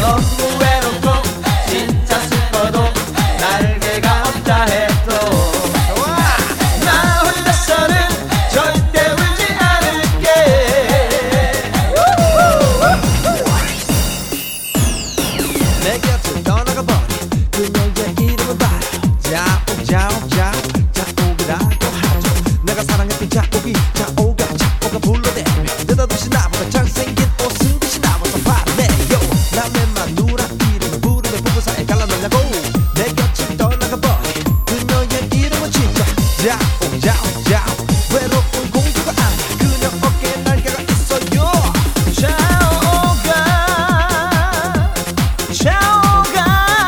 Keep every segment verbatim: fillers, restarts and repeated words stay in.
너무 외롭고 진짜 슬퍼도 날개가 없다 해도 나 혼자서는 절대 울지 않을게. 내 곁을 떠나가 버린 그녀의 이름은 바로 자오자오자오 자오이라고 하죠. 내가 사랑했던 자오이 자오가 자오가 불러대며 느닷없이 나보다 잘생긴 옷은 듯이 나와서 화내요. 남의 마누라 이름을 부르며 부부 사이 갈라놓냐고. 내 곁을 떠나가 버린 그녀의 이름은 진짜 자오자오자오 외로운 공주가 아니야. 그녀 어깨에 날개가 있어요. 자오가 자오가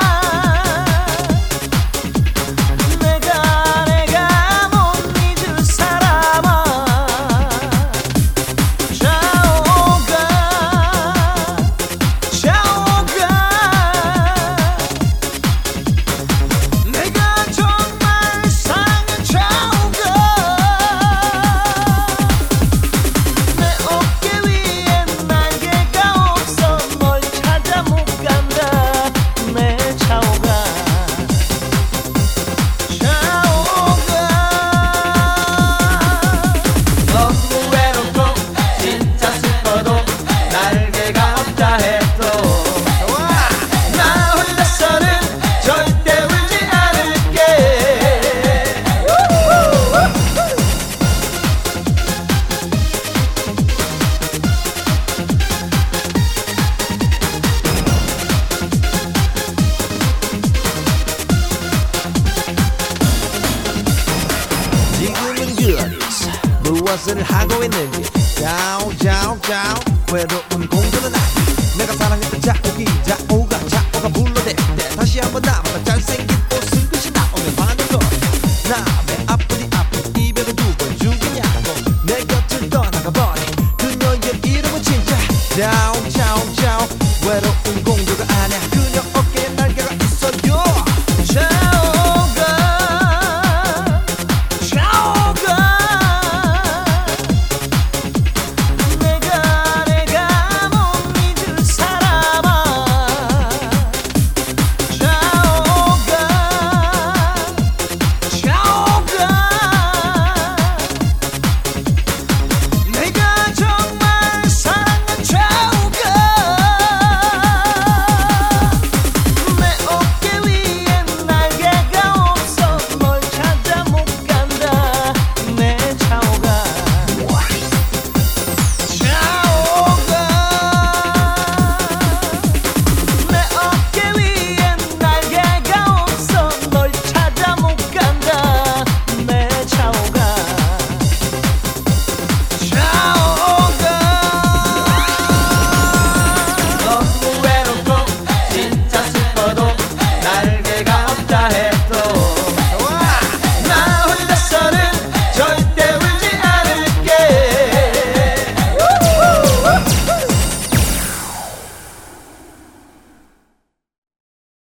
내가 내가 못 잊을 사람아. 자오가 자오가 내가 정말 사랑한 자오가 내 어깨 위엔 날개가 없어 널 찾아 못 간다. 내 자오가 자오가 너무 외롭고 진짜 슬퍼도 날개가 없다 해도 나 혼자서는 절대 울지 않을게. 지금은 그 어디서 무엇을 하고 있는지 자오자오자오 외로운 공주는 아니야. 내가 사랑했던 자오기 자오